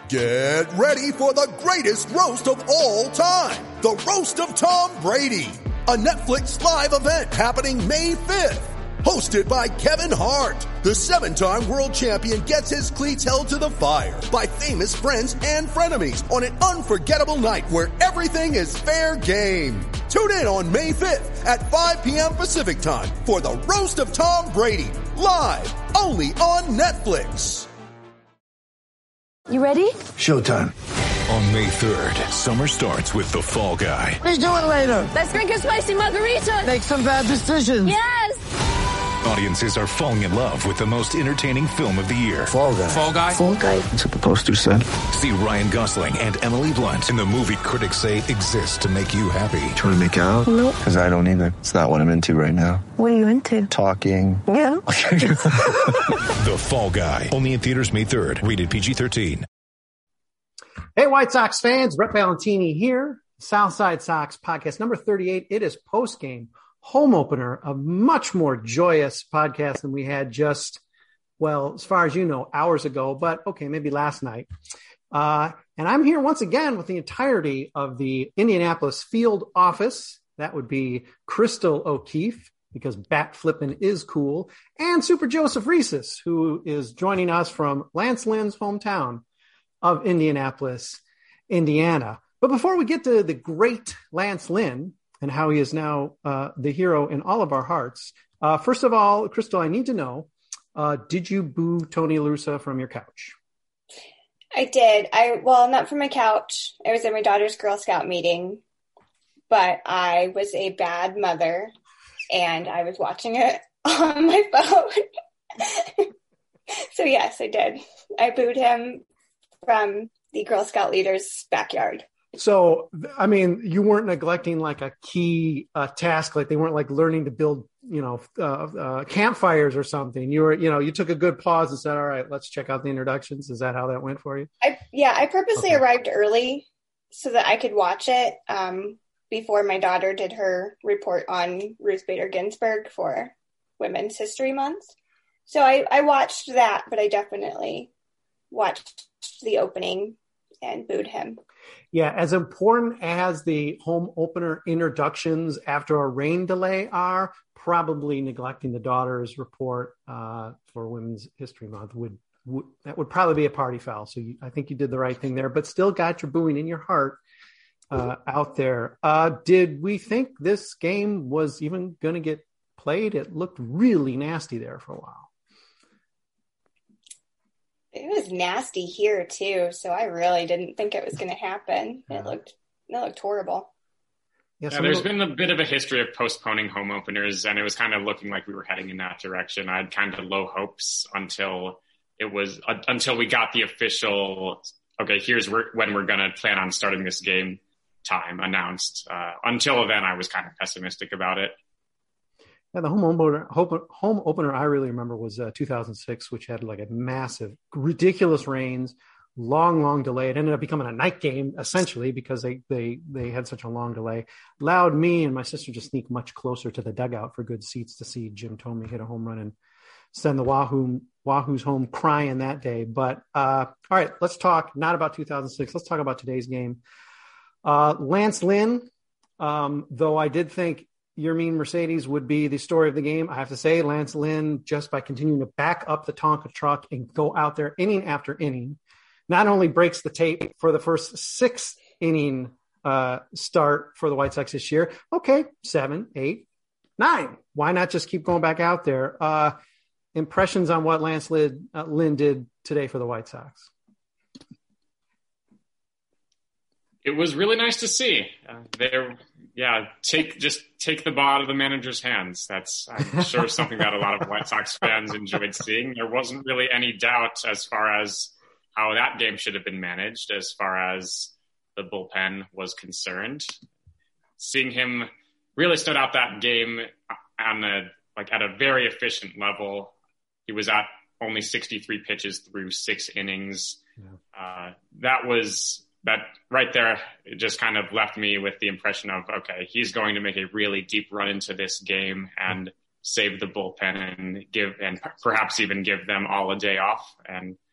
Get ready for the greatest roast of all time. The Roast of Tom Brady. A Netflix live event happening May 5th. Hosted by Kevin Hart. The 7-time world champion gets his cleats held to the fire by famous friends and frenemies on an unforgettable night where everything is fair game. Tune in on May 5th at 5 p.m. Pacific time for the Roast of Tom Brady. Live only on Netflix. You ready? Showtime. On May 3rd, summer starts with The Fall Guy. Let's do it later. Let's drink a spicy margarita. Make some bad decisions. Yes. Audiences are falling in love with the most entertaining film of the year. Fall Guy. Fall Guy? Fall Guy. That's what the poster said. See Ryan Gosling and Emily Blunt in the movie critics say exists to make you happy. Trying to make it out? Nope. Because I don't either. It's not what I'm into right now. What are you into? Talking. Yeah. The Fall Guy. Only in theaters May 3rd. Rated PG-13. Hey, White Sox fans. Brett Valentini here. Southside Sox podcast number 38. It is post-game home opener, a much more joyous podcast than we had just, well, as far as you know, hours ago, but okay, maybe last night. And I'm here once again with the entirety of the Indianapolis field office. That would be Crystal O'Keefe, because bat flipping is cool, and Super Joseph Reeses, who is joining us from Lance Lynn's hometown of Indianapolis, Indiana. But before we get to the great Lance Lynn and how he is now the hero in all of our hearts, first of all, Crystal, I need to know, did you boo Tony La Russa from your couch? I did. Well, not from my couch. I was at my daughter's Girl Scout meeting, but I was a bad mother, and I was watching it on my phone. So yes, I did. I booed him from the Girl Scout leader's backyard. So, I mean, you weren't neglecting like a key task, like they weren't like learning to build, campfires or something. You were, you took a good pause and said, all right, let's check out the introductions. Is that how that went for you? I purposely arrived early so that I could watch it before my daughter did her report on Ruth Bader Ginsburg for Women's History Month. So I watched that, but I definitely watched the opening and booed him. Yeah, as important as the home opener introductions after a rain delay are, probably neglecting the daughter's report for Women's History Month that would probably be a party foul. So I think you did the right thing there, but still got your booing in your heart out there. Did we think this game was even going to get played? It looked really nasty there for a while. It was nasty here too, so I really didn't think it was going to happen. Yeah. It looked horrible. Yeah, there's been a bit of a history of postponing home openers, and it was kind of looking like we were heading in that direction. I had kind of low hopes until we got the official, okay, here's when we're going to plan on starting this game time announced. Until then, I was kind of pessimistic about it. Yeah, the home opener I really remember was 2006, which had like a massive, ridiculous rains, long delay. It ended up becoming a night game essentially because they had such a long delay. Allowed me and my sister to sneak much closer to the dugout for good seats to see Jim Thome hit a home run and send the Wahoos home crying that day. But all right, let's talk not about 2006. Let's talk about today's game. Lance Lynn, though I did think Your Mean Mercedes would be the story of the game. I have to say, Lance Lynn, just by continuing to back up the Tonka truck and go out there inning after inning, not only breaks the tape for the first 6 inning start for the White Sox this year. Okay, 7, 8, 9. Why not just keep going back out there? Impressions on what Lance Lynn did today for the White Sox? It was really nice to see. Take the ball out of the manager's hands. That's, I'm sure, something that a lot of White Sox fans enjoyed seeing. There wasn't really any doubt as far as how that game should have been managed, as far as the bullpen was concerned. Seeing him really stood out that game at a very efficient level. He was at only 63 pitches through 6 innings. Yeah. That right there, it just kind of left me with the impression of, okay, he's going to make a really deep run into this game and save the bullpen and perhaps even give them all a day off. And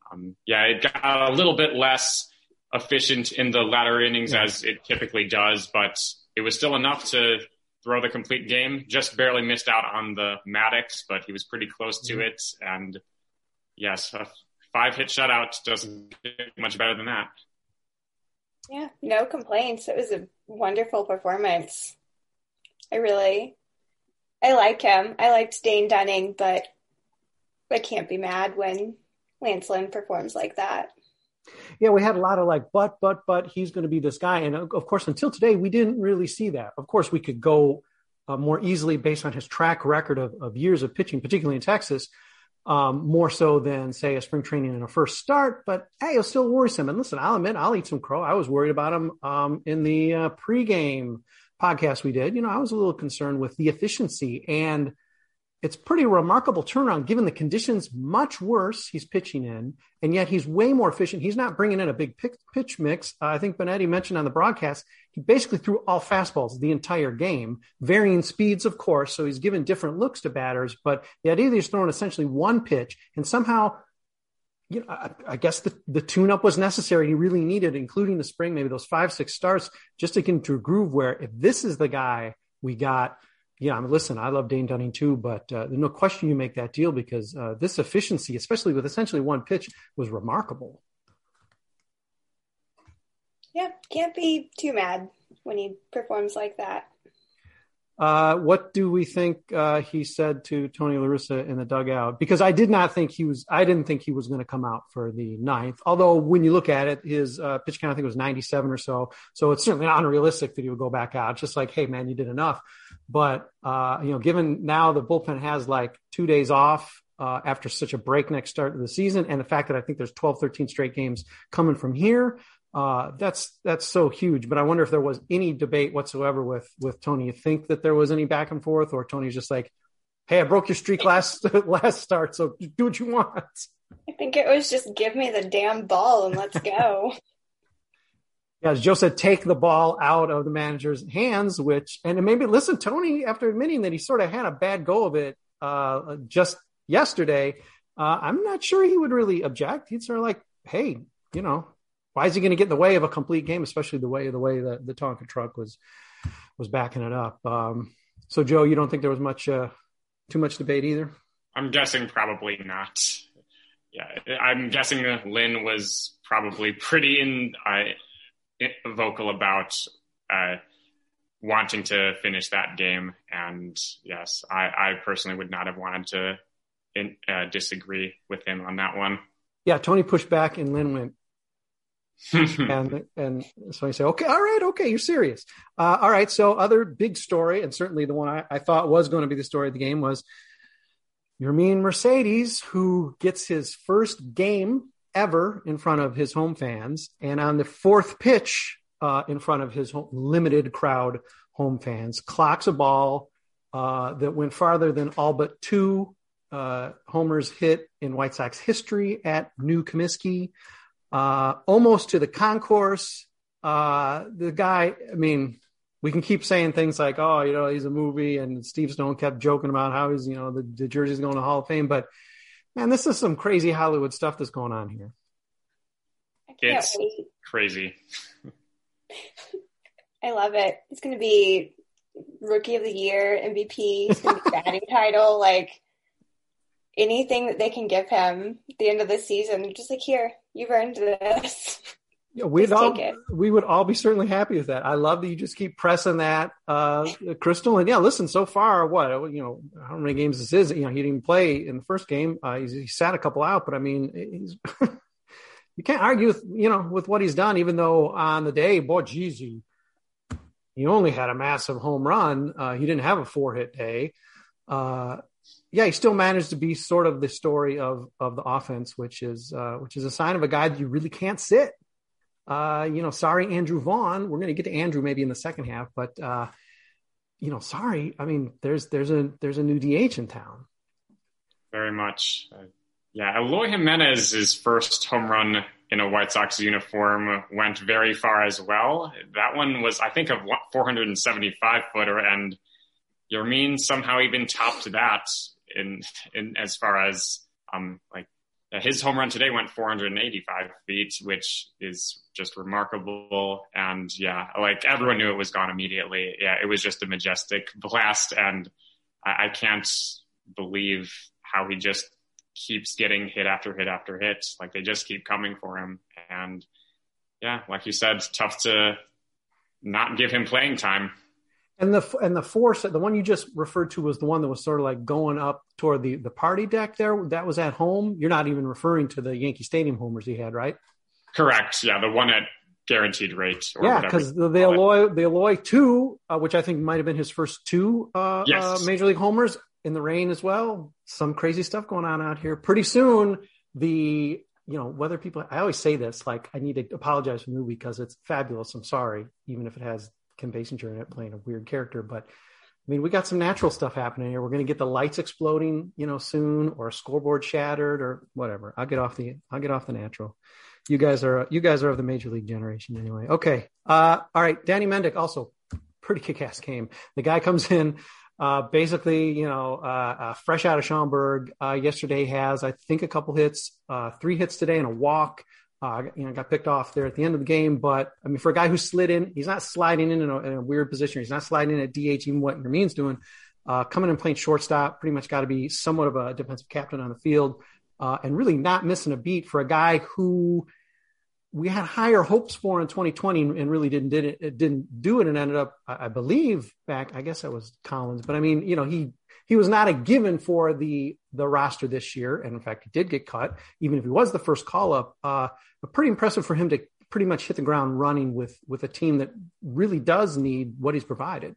it got a little bit less efficient in the latter innings as it typically does, but it was still enough to throw the complete game. Just barely missed out on the Maddox, but he was pretty close to it. And yes, a 5-hit shutout doesn't get much better than that. Yeah, no complaints. It was a wonderful performance. I like him. I liked Dane Dunning, but I can't be mad when Lance Lynn performs like that. Yeah, we had a lot of like, but he's going to be this guy. And of course, until today, we didn't really see that. Of course, we could go more easily based on his track record of years of pitching, particularly in Texas, more so than, say, a spring training and a first start. But, hey, it'll still worrisome. And listen, I'll admit, I'll eat some crow. I was worried about him in the pregame podcast we did. I was a little concerned with the efficiency. And it's pretty remarkable turnaround given the conditions much worse he's pitching in, and yet he's way more efficient. He's not bringing in a big pitch mix. I think Benetti mentioned on the broadcast, he basically threw all fastballs the entire game, varying speeds, of course. So he's given different looks to batters, but the idea that he's throwing essentially one pitch, and somehow, I guess the tune-up was necessary. He really needed, including the spring, maybe those 5-6 starts, just to get into a groove where if this is the guy we got. Yeah, listen, I love Dane Dunning too, but there's no question you make that deal because this efficiency, especially with essentially one pitch, was remarkable. Yeah, can't be too mad when he performs like that. What do we think he said to Tony La Russa in the dugout? Because I didn't think he was going to come out for the 9th. Although when you look at it, his pitch count, I think it was 97 or so. So it's certainly not unrealistic that he would go back out. It's just like, hey man, you did enough. But, given now the bullpen has like 2 days off after such a breakneck start to the season, and the fact that I think there's 12, 13 straight games coming from here, that's so huge. But I wonder if there was any debate whatsoever with Tony. You think that there was any back and forth, or Tony's just like, hey, I broke your streak last start, so do what you want. I think it was just give me the damn ball and let's go. Yeah, as Joe said, take the ball out of the manager's hands, and maybe listen, Tony, after admitting that he sort of had a bad go of it just yesterday, I'm not sure he would really object. He'd sort of like, hey, why is he going to get in the way of a complete game, especially the way that the Tonka truck was backing it up. So, Joe, you don't think there was too much debate either? I'm guessing probably not. Yeah, I'm guessing Lynn was probably pretty vocal about wanting to finish that game. And yes, I personally would not have wanted to disagree with him on that one. Yeah, Tony pushed back and Lynn went. and so I say, okay, all right, okay, you're serious. All right, so other big story, and certainly the one I thought was going to be the story of the game was Yermin Mercedes, who gets his first game ever in front of his home fans, and on the 4th pitch in front of his limited crowd home fans, clocks a ball that went farther than all but 2 homers hit in White Sox history at New Comiskey. Almost to the concourse. The guy, we can keep saying things like, oh, he's a movie, and Steve Stone kept joking about how he's, the jersey's going to Hall of Fame. But, man, this is some crazy Hollywood stuff that's going on here. It's crazy. I love it. It's going to be Rookie of the Year, MVP, it's going to be batting title, like anything that they can give him at the end of the season. Just like, here, you've earned this. Yeah, we would all be certainly happy with that. I love that you just keep pressing that, Crystal. And yeah, listen, so far, how many games this is? He didn't even play in the first game. He sat a couple out, but he's you can't argue with what he's done, even though on the day, boy, geez, he only had a massive home run. He didn't have a 4-hit day. He still managed to be sort of the story of the offense, which is a sign of a guy that you really can't sit. Sorry, Andrew Vaughn. We're going to get to Andrew maybe in the second half, but sorry. There's a new DH in town. Very much. Eloy Jimenez's first home run in a White Sox uniform went very far as well. That one was, I think, a 475-footer, and Yermin somehow even topped that in as far as his home run today went 485 feet, which is just remarkable. And yeah, like everyone knew it was gone immediately. Yeah, it was just a majestic blast. And I can't believe how he just keeps getting hit after hit after hit. Like they just keep coming for him. And yeah, like you said, tough to not give him playing time. And the force, the one you just referred to was the one that was sort of like going up toward the party deck there. That was at home. You're not even referring to the Yankee Stadium homers he had, right? Correct. Yeah, the one at guaranteed rate. Yeah, because the Eloy 2, which I think might have been his first 2 Major League homers in the rain as well. Some crazy stuff going on out here. Pretty soon, whether people, I always say this, like I need to apologize for the movie because it's fabulous. I'm sorry, even if it has Kim Basinger in it playing a weird character. But I mean, we got some natural stuff happening here. We're going to get the lights exploding, soon, or a scoreboard shattered or whatever. I'll get off the natural. You guys are of the Major League generation anyway. Okay. All right. Danny Mendick, also pretty kick-ass game. The guy comes in, basically, fresh out of Schaumburg. Yesterday has, I think, a couple hits, 3 hits today and a walk. Got picked off there at the end of the game. But I mean, for a guy who slid in, he's not sliding in a weird position. He's not sliding in at DH, even what Yermin's doing. Coming and playing shortstop, pretty much got to be somewhat of a defensive captain on the field, and really not missing a beat for a guy who we had higher hopes for in 2020 and really didn't do it and ended up, I believe, back. I guess that was Collins, but I mean, he was not a given for the roster this year, and in fact, he did get cut, even if he was the first call up. But pretty impressive for him to pretty much hit the ground running with a team that really does need what he's provided.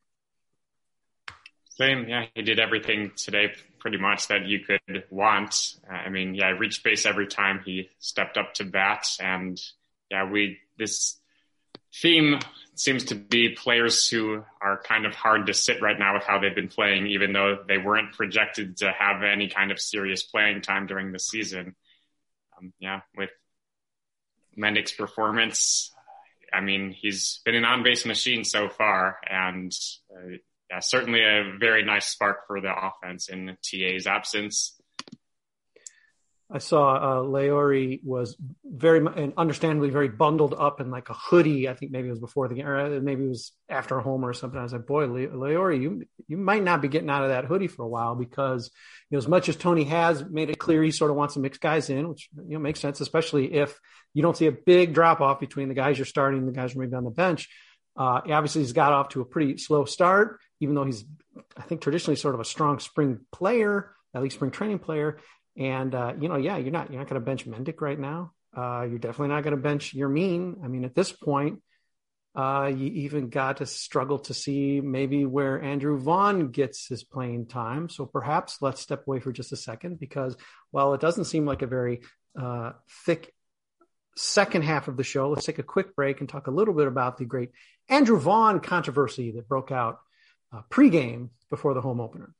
Same, yeah. He did everything today pretty much that you could want. I mean, yeah, reached base every time he stepped up to bat, and yeah, this theme seems to be players who are kind of hard to sit right now with how they've been playing, even though they weren't projected to have any kind of serious playing time during the season. With Mendick's performance, I mean, he's been an on-base machine so far, and certainly a very nice spark for the offense in TA's absence. I saw Lauri was very, and understandably, very bundled up in like a hoodie. I think maybe it was before the game, or maybe it was after a homer or something. I was like, boy, Lauri, you might not be getting out of that hoodie for a while, because as much as Tony has made it clear he sort of wants to mix guys in, which makes sense, especially if you don't see a big drop off between the guys you're starting and the guys who are maybe on the bench. Obviously, he's got off to a pretty slow start, even though he's, I think, traditionally sort of a strong spring player, at least spring training player. And, you're not going to bench Mendick right now. You're definitely not going to bench Yermin. I mean, at this point, you even got to struggle to see maybe where Andrew Vaughn gets his playing time. So perhaps let's step away for just a second, because while it doesn't seem like a very thick second half of the show, let's take a quick break and talk a little bit about the great Andrew Vaughn controversy that broke out pregame before the home opener.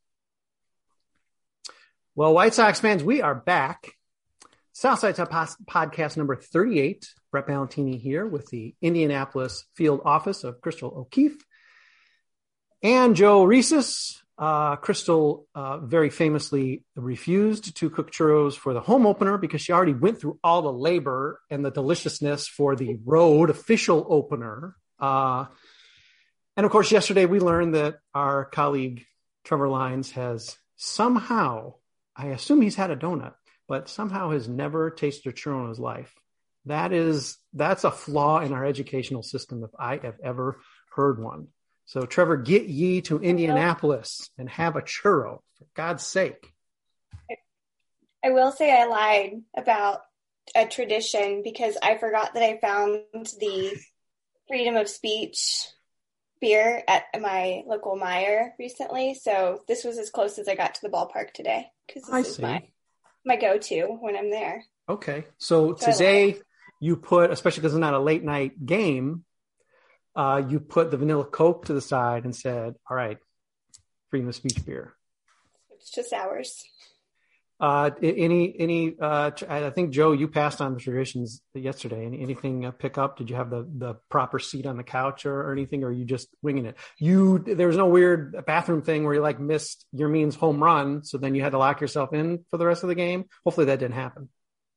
Well, White Sox fans, we are back. Southside podcast number 38. Brett Ballantini here with the Indianapolis field office of Crystal O'Keefe and Joe Reeses. Crystal very famously refused to cook churros for the home opener because she already went through all the labor and the deliciousness for the road official opener. And of course, yesterday we learned that our colleague Trevor Lyons has somehow, I assume he's had a donut, but somehow has never tasted a churro in his life. That's a flaw in our educational system if I have ever heard one. So Trevor, get ye to Indianapolis and have a churro, for God's sake. I will say I lied about a tradition because I forgot that I found the freedom of speech beer at my local Meijer recently. So this was as close as I got to the ballpark today, because this is my go-to when I'm there. Okay. So today you put, especially because it's not a late night game, you put the vanilla Coke to the side and said, all right, freedom of speech beer. It's just ours. I think, Joe, you passed on the traditions yesterday. Anything pick up? Did you have the proper seat on the couch or anything, or are you just winging it? There was no weird bathroom thing where you missed Yermin's home run, so then you had to lock yourself in for the rest of the game? Hopefully that didn't happen.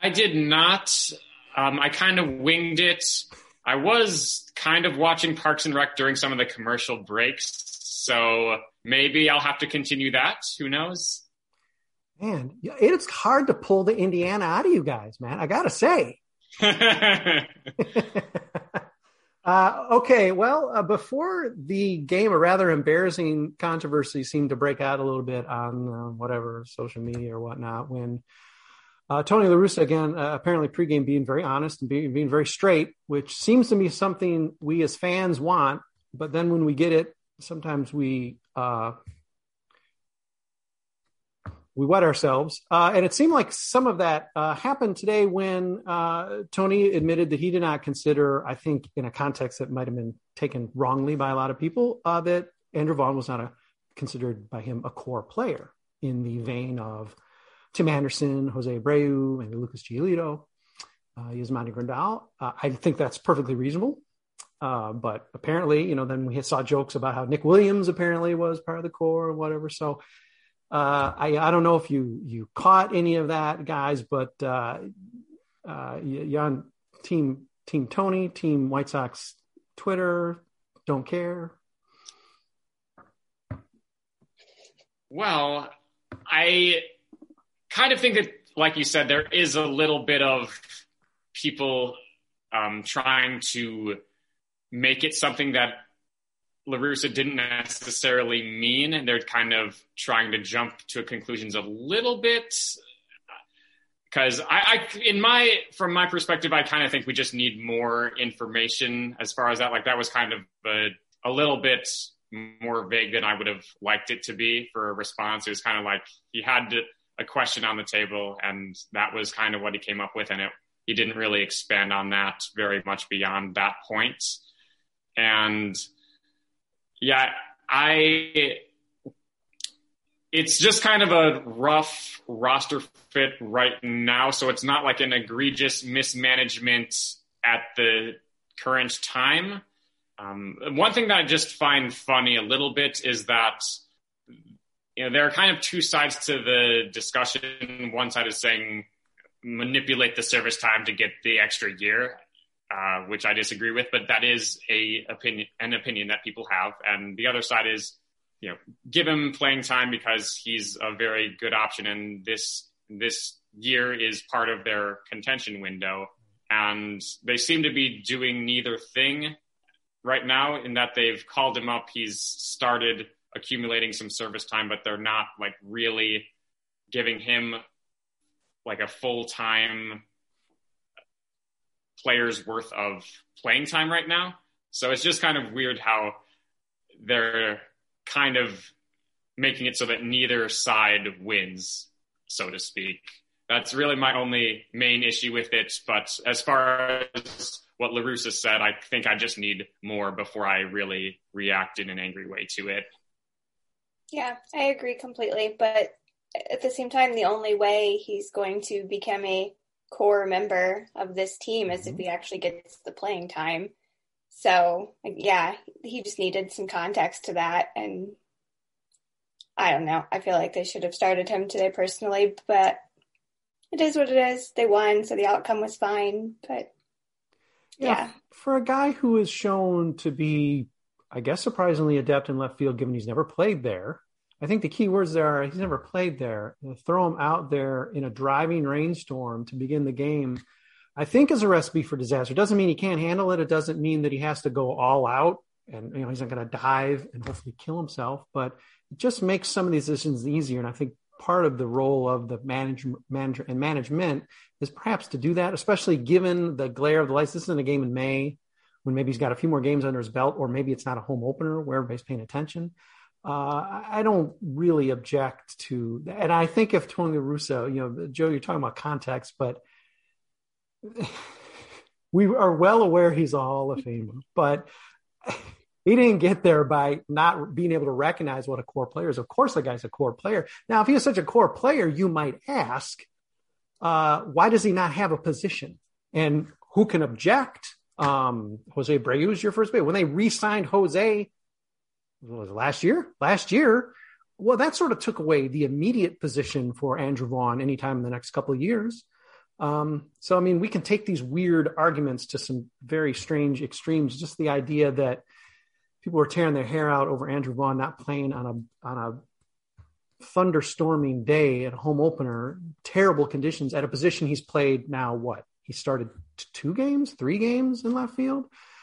did not. I kind of winged it. I was kind of watching Parks and Rec during some of the commercial breaks, so maybe I'll have to continue that. Who knows? Man, it's hard to pull the Indiana out of you guys, man. I gotta say. Okay, well, before the game, a rather embarrassing controversy seemed to break out a little bit on whatever social media or whatnot when Tony La Russa, again, apparently pregame being very honest and being very straight, which seems to be something we as fans want. But then when we get it, sometimes we wet ourselves. And it seemed like some of that happened today when Tony admitted that he did not consider, I think in a context that might have been taken wrongly by a lot of people, that Andrew Vaughn was not considered by him a core player in the vein of Tim Anderson, Jose Abreu, maybe Lucas Giolito, Yasmani Grandal. I think that's perfectly reasonable. But apparently, then we saw jokes about how Nick Williams apparently was part of the core or whatever. So I don't know if you caught any of that, guys, but you're on team Tony, team White Sox Twitter, don't care. Well, I kind of think that, like you said, there is a little bit of people trying to make it something that La Russa didn't necessarily mean, and they're kind of trying to jump to conclusions a little bit. Because from my perspective, I kind of think we just need more information as far as that. Like, that was kind of a little bit more vague than I would have liked it to be for a response. It was kind of like he had a question on the table, and that was kind of what he came up with, and he didn't really expand on that very much beyond that point. And yeah, it's just kind of a rough roster fit right now. So it's not like an egregious mismanagement at the current time. One thing that I just find funny a little bit is that, there are kind of two sides to the discussion. One side is saying manipulate the service time to get the extra year, which I disagree with, but that is an opinion that people have. And the other side is, give him playing time because he's a very good option. And this year is part of their contention window. And they seem to be doing neither thing right now, in that they've called him up. He's started accumulating some service time, but they're not like really giving him like a full-time player's worth of playing time right now. So it's just kind of weird how they're kind of making it so that neither side wins, so to speak. That's really my only main issue with it. But as far as what La Russa said, I think I just need more before I really react in an angry way to it. Yeah, I agree completely. But at the same time, the only way he's going to become a core member of this team is if he actually gets the playing time. So, yeah, he just needed some context to that. And I don't know. I feel like they should have started him today personally, but it is what it is. They won, so the outcome was fine. But, yeah. For a guy who is shown to be, I guess, surprisingly adept in left field, given he's never played there, I think the key words there are he's never played there. And throw him out there in a driving rainstorm to begin the game, I think, is a recipe for disaster. It doesn't mean he can't handle it. It doesn't mean that he has to go all out and he's not going to dive and hopefully kill himself. But it just makes some of these decisions easier. And I think part of the role of the management is perhaps to do that, especially given the glare of the lights. This isn't a game in May when maybe he's got a few more games under his belt, or maybe it's not a home opener where everybody's paying attention. I don't really object to that. And I think if Tony La Russa, Joe, you're talking about context, but we are well aware he's a Hall of Famer, but he didn't get there by not being able to recognize what a core player is. Of course, the guy's a core player. Now, if he is such a core player, you might ask, why does he not have a position? And who can object? Jose Abreu is your first base. When they re-signed Jose, what was it, last year, well, that sort of took away the immediate position for Andrew Vaughn anytime in the next couple of years. So, I mean, we can take these weird arguments to some very strange extremes. Just the idea that people were tearing their hair out over Andrew Vaughn not playing on a thunderstorming day at a home opener, terrible conditions at a position he's played now. What? He started 3 games in left field.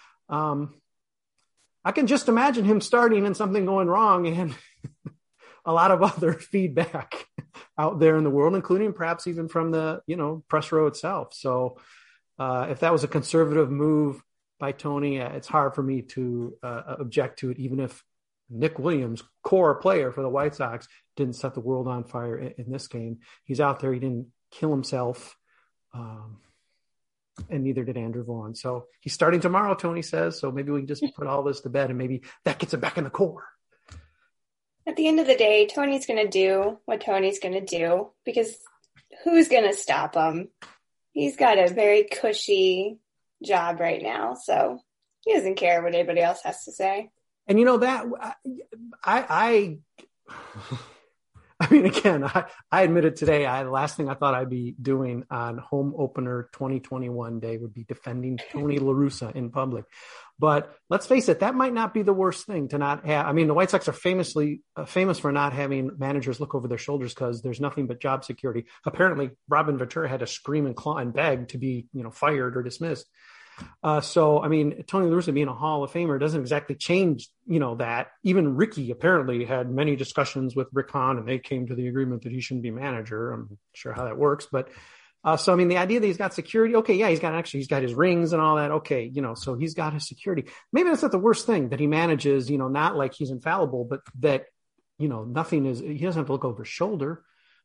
I can just imagine him starting and something going wrong and a lot of other feedback out there in the world, including perhaps even from the, press row itself. So if that was a conservative move by Tony, it's hard for me to object to it, even if Nick Williams, core player for the White Sox, didn't set the world on fire in this game. He's out there. He didn't kill himself. And neither did Andrew Vaughn. So he's starting tomorrow, Tony says. So maybe we can just put all this to bed and maybe that gets him back in the core. At the end of the day, Tony's going to do what Tony's going to do because who's going to stop him? He's got a very cushy job right now. So he doesn't care what anybody else has to say. And that I mean, again, I admitted today, the last thing I thought I'd be doing on home opener 2021 day would be defending Tony La Russa in public. But let's face it, that might not be the worst thing to not have. I mean, the White Sox are famous for not having managers look over their shoulders because there's nothing but job security. Apparently, Robin Ventura had to scream and claw and beg to be, fired or dismissed. So, I mean, Tony La Russa being a Hall of Famer doesn't exactly change, that. Even Ricky apparently had many discussions with Rick Hahn and they came to the agreement that he shouldn't be manager. I'm not sure how that works, but so, I mean, the idea that he's got security, okay, yeah, he's got his rings and all that. Okay. So he's got his security. Maybe that's not the worst thing that he manages, not like he's infallible, but that, he doesn't have to look over his shoulder.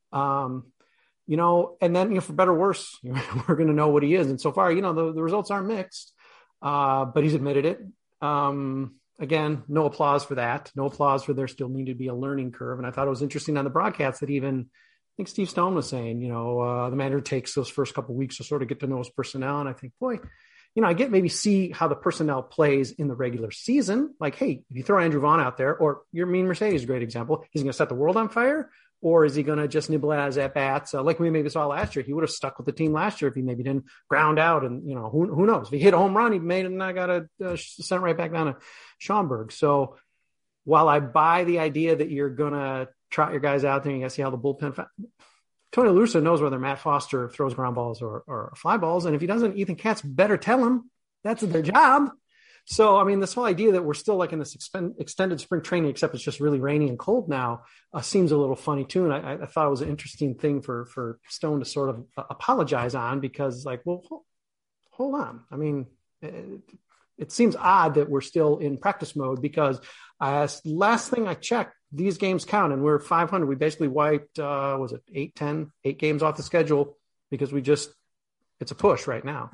And then, for better or worse, we're going to know what he is. And so far, the results are mixed, but he's admitted it. Again, no applause for that. No applause for there still needed to be a learning curve. And I thought it was interesting on the broadcast that I think Steve Stone was saying, the manager takes those first couple of weeks to sort of get to know his personnel. And I think, boy, I get maybe see how the personnel plays in the regular season. Like, hey, if you throw Andrew Vaughn out there, or Mercedes is a great example, he's going to set the world on fire. Or is he going to just nibble at his at-bats? Like we maybe saw last year. He would have stuck with the team last year if he maybe didn't ground out. And, who knows? If he hit a home run, he made it and I got sent right back down to Schaumburg. So while I buy the idea that you're going to trot your guys out there and you got to see how the bullpen Tony La Russa knows whether Matt Foster throws ground balls or fly balls. And if he doesn't, Ethan Katz better tell him that's their job. So, I mean, this whole idea that we're still like in this extended spring training, except it's just really rainy and cold now, seems a little funny too. And I thought it was an interesting thing for Stone to sort of apologize on because well, hold on. I mean, it seems odd that we're still in practice mode because last thing I checked, these games count and we're 500. We basically wiped, 8 games off the schedule because it's a push right now.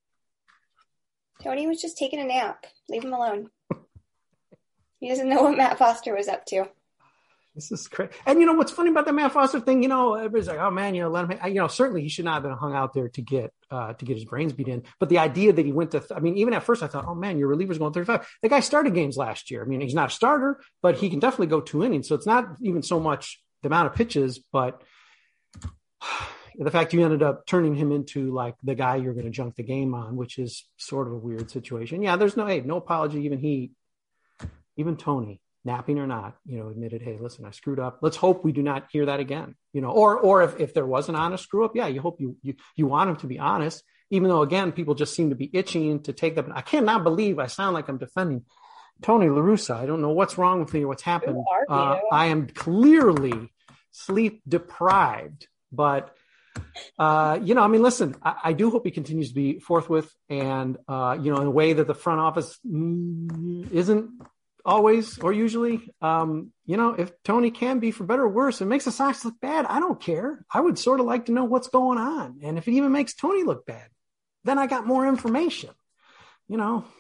Tony was just taking a nap. Leave him alone. He doesn't know what Matt Foster was up to. This is crazy. And what's funny about the Matt Foster thing, everybody's like, oh man, let him, certainly he should not have been hung out there to get his brains beat in. But the idea that he went to, even at first I thought, oh man, your reliever's going 35. The guy started games last year. I mean, he's not a starter, but he can definitely go 2 innings. So it's not even so much the amount of pitches, but the fact you ended up turning him into like the guy you're going to junk the game on, which is sort of a weird situation. Yeah, there's no apology. Even Tony, napping or not, admitted, hey, listen, I screwed up. Let's hope we do not hear that again, or if there was an honest screw up, yeah, you hope you want him to be honest, even though again, people just seem to be itching to take them. I cannot believe I sound like I'm defending Tony La Russa. I don't know what's wrong with me or what's happened. I am clearly sleep deprived, but listen, I do hope he continues to be forthwith and, in a way that the front office isn't always or usually, if Tony can be for better or worse, it makes the Sox look bad. I don't care. I would sort of like to know what's going on. And if it even makes Tony look bad, then I got more information, I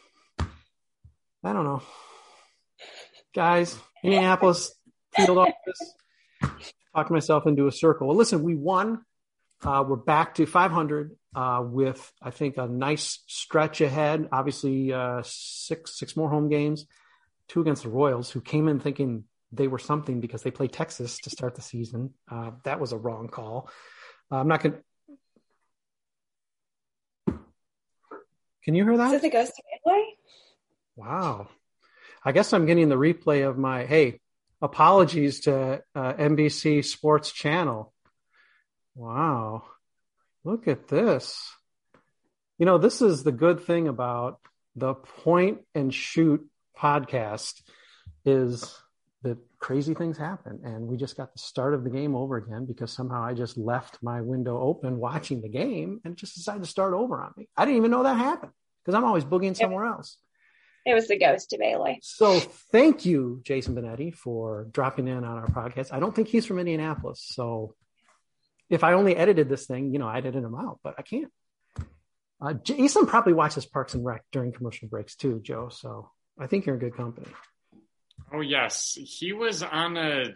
don't know. Guys, Minneapolis field office, talked myself into a circle. Well, listen, we won. We're back to 500 with, I think, a nice stretch ahead. Obviously, six more home games, 2 against the Royals, who came in thinking they were something because they played Texas to start the season. That was a wrong call. I'm not going to Can you hear that? Is it the Ghost of Midway? Wow. I guess I'm getting the replay of my, hey, apologies to NBC Sports Channel. Wow. Look at this. You know, this is the good thing about the Point and Shoot podcast is that crazy things happen. And we just got the start of the game over again because somehow I just left my window open watching the game and just decided to start over on me. I didn't even know that happened because I'm always boogieing somewhere else. It was the Ghost of Midway. So thank you, Jason Benetti, for dropping in on our podcast. I don't think he's from Indianapolis. So if I only edited this thing, you know, I'd edit him out, but I can't. Jason probably watches Parks and Rec during commercial breaks too, Joe. So I think you're in good company. Oh yes, he was on a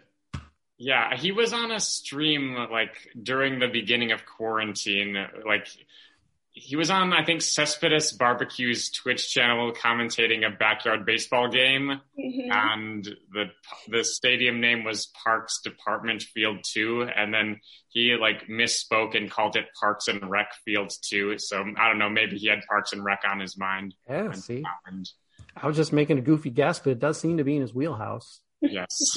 stream like during the beginning of quarantine. Like he was on, I think, Cespedes Barbecue's Twitch channel commentating a backyard baseball game, and the stadium name was Parks Department Field 2, and then he like misspoke and called it Parks and Rec Field 2. So I don't know, maybe he had Parks and Rec on his mind. Yeah, see, I was just making a goofy guess, but it does seem to be in his wheelhouse. Yes.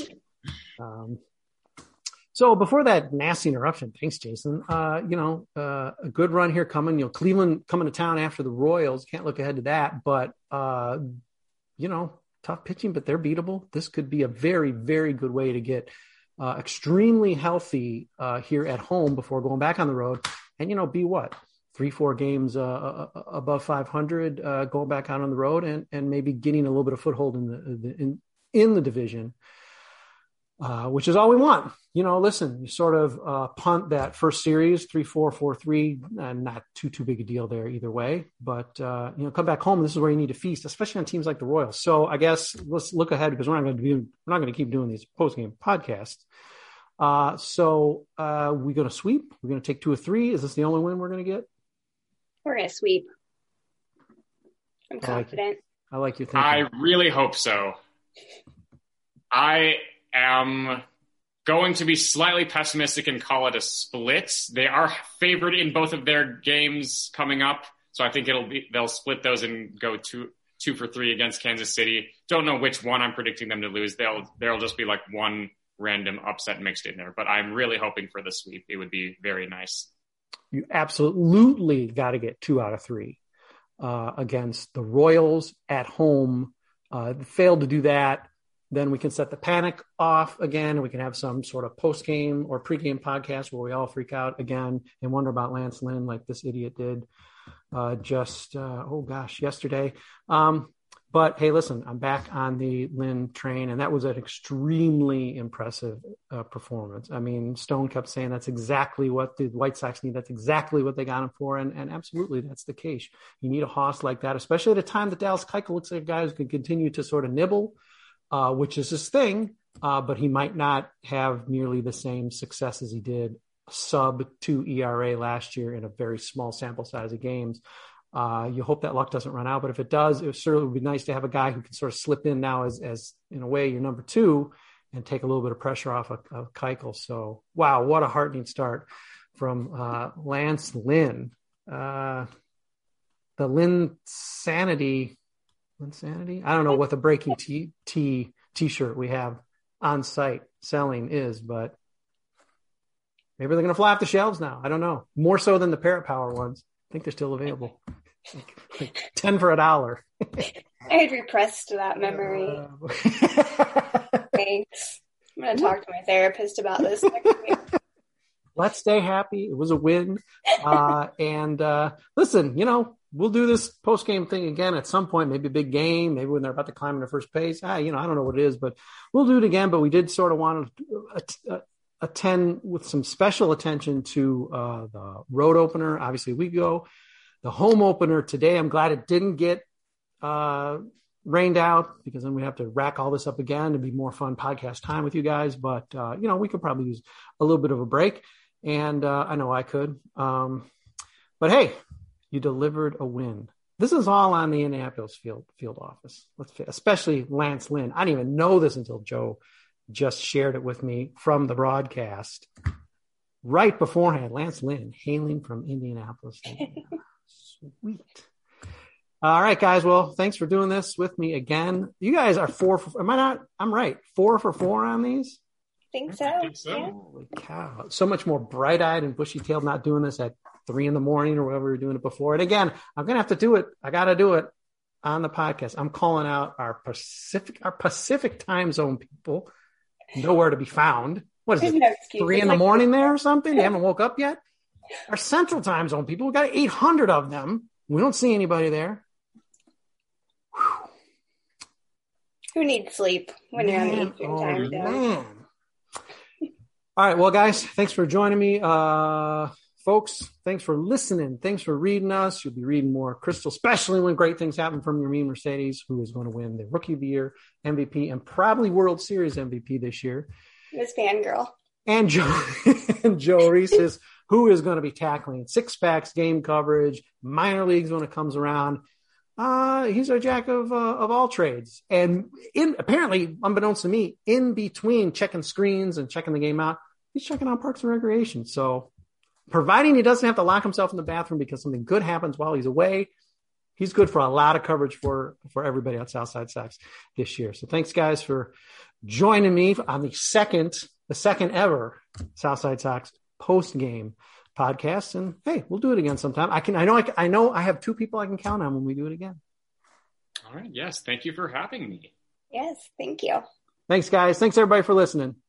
So before that nasty interruption, thanks, Jason. A good run here coming. You know, Cleveland coming to town after the Royals. Can't look ahead to that, but tough pitching, but they're beatable. This could be a very, very good way to get extremely healthy here at home before going back on the road. And be what 3-4 games above 500 going back out on the road and maybe getting a little bit of foothold in the division. Which is all we want. Listen, you sort of punt that first series, 3-4, 4-3, not too big a deal there either way. But, come back home. This is where you need to feast, especially on teams like the Royals. So I guess let's look ahead because we're not going to keep doing these post-game podcasts. So we're going to sweep. We're going to take 2 or 3. Is this the only win we're going to get? We're going to sweep. I'm confident. I like your thinking. I really hope so. I am going to be slightly pessimistic and call it a split. They are favored in both of their games coming up, so I think they'll split those and go 2 for 3 against Kansas City. Don't know which one I'm predicting them to lose. There'll just be like one random upset mixed in there, but I'm really hoping for the sweep. It would be very nice. You absolutely got to get 2 out of 3 against the Royals at home. Failed to do that. Then we can set the panic off again, and we can have some sort of post-game or pre-game podcast where we all freak out again and wonder about Lance Lynn like this idiot did yesterday. But, hey, listen, I'm back on the Lynn train, and that was an extremely impressive performance. I mean, Stone kept saying that's exactly what the White Sox need. That's exactly what they got him for, and absolutely that's the case. You need a hoss like that, especially at a time that Dallas Keuchel looks like a guy who can continue to sort of nibble, which is his thing, but he might not have nearly the same success as he did sub-2 ERA last year in a very small sample size of games. You hope that luck doesn't run out, but if it does, it certainly would be nice to have a guy who can sort of slip in now as in a way, your number 2 and take a little bit of pressure off of Keuchel. So, wow, what a heartening start from Lance Lynn. The Lynn Sanity. I don't know what the breaking t-shirt we have on site selling is, but maybe they're going to fly off the shelves now. I don't know. More so than the Parrot Power ones. I think they're still available. Like 10 for $1. I had repressed that memory. Thanks. I'm going to talk to my therapist about this next week. Let's stay happy. It was a win. And listen, we'll do this post-game thing again at some point, maybe a big game, maybe when they're about to climb into first base. I don't know what it is, but we'll do it again. But we did sort of want to attend with some special attention to the road opener. Obviously, we go. The home opener today, I'm glad it didn't get rained out because then we have to rack all this up again to be more fun podcast time with you guys. But, we could probably use a little bit of a break. And I know I could. But, hey, you delivered a win. This is all on the Indianapolis field office, especially Lance Lynn. I didn't even know this until Joe just shared it with me from the broadcast. Right beforehand, Lance Lynn, hailing from Indianapolis. Sweet. All right, guys. Well, thanks for doing this with me again. You guys are 4 for, am I not? I'm right. 4 for 4 on these? I think so. Yeah. Holy cow. So much more bright-eyed and bushy-tailed not doing this at 3 a.m. or whatever we were doing it before. And again, I'm going to have to do it. I got to do it on the podcast. I'm calling out our Pacific time zone people. Nowhere to be found. What is it? 3 a.m. there or something? They haven't woke up yet? Our Central time zone people, we got 800 of them. We don't see anybody there. Whew. Who needs sleep when you're on the Eastern time zone? Man. All right, well, guys, thanks for joining me. Folks, thanks for listening. Thanks for reading us. You'll be reading more Crystal, especially when great things happen from your mean Mercedes, who is going to win the Rookie of the Year MVP and probably World Series MVP this year. Miss Fangirl. And Joe Reese, who is going to be tackling six-packs, game coverage, minor leagues when it comes around. He's our jack of all trades. And apparently, unbeknownst to me, in between checking screens and checking the game out, he's checking out Parks and Recreation. So providing he doesn't have to lock himself in the bathroom because something good happens while he's away, he's good for a lot of coverage for everybody at Southside Sox this year. So thanks, guys, for joining me on the second ever Southside Sox post-game podcast. And hey, we'll do it again sometime. I know I have 2 people I can count on when we do it again. All right. Yes. Thank you for having me. Yes. Thank you. Thanks, guys. Thanks, everybody, for listening.